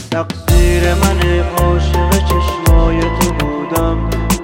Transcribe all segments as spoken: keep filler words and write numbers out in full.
تقصیر من عاشق چشمای تو بودم.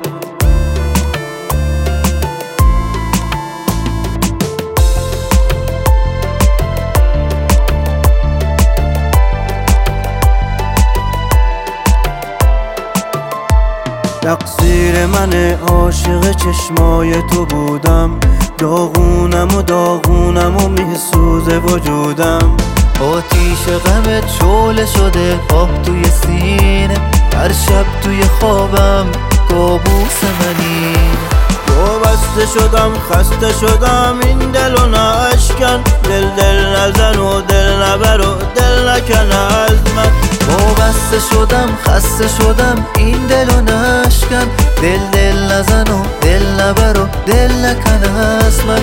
تقصیر من عاشق چشمای تو بودم. داغونم و داغونم و میسوزه وجودم. آتیش غمت شعله شده آه توی سینه. هر شب توی خوابم کابوس منی. وابسته شدم خسته شدم این دلو ناشکن. دل دل نزن و دل نبر و دل نکن از من. وابسته شدم خسته شدم این دلو نشکن. دل دل نزن و دل نبر و دل نکن از من.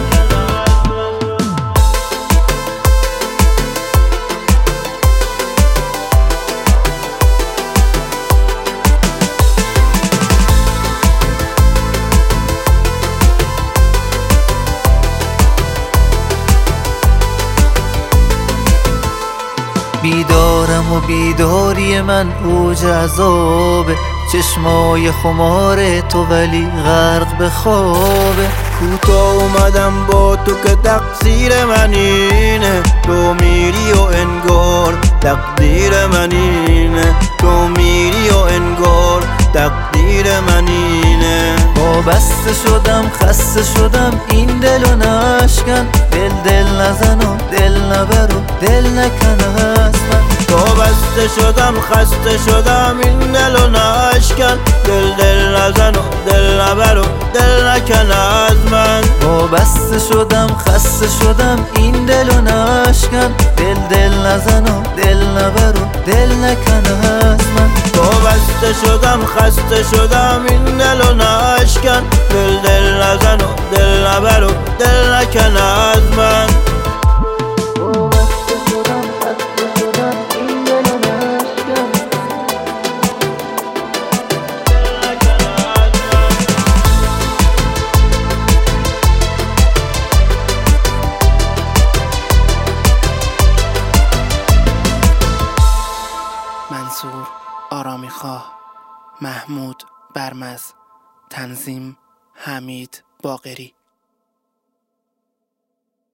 بیدارم و بیداری من اوج عذابه. چشمای خمار تو ولی غرق به خوابه. کوتاه اومدم با تو که تقصیر من اینه. تو میری و انگار تقدیر من اینه. تو میری و انگار تقدیر من اینه. وابسته شدم خسته شدم این دلو نشکن. دل دل نزن و دل نبر و دل نکن از من. وابسته شدم خسته شدم این دلو نشکن. دل دل نزن و دل نبر و دل نکن از من. وابسته شدم خسته شدم این دلو نشکن. دل دل نزن و دل نبر و دل نکن از من. وابسته شدم خسته شدم این دلو نشکن. دل دل نزن و دل نبر و دل نکن از من. منصور آرامیخواه، محمود برمز، تنظیم حمید باقری.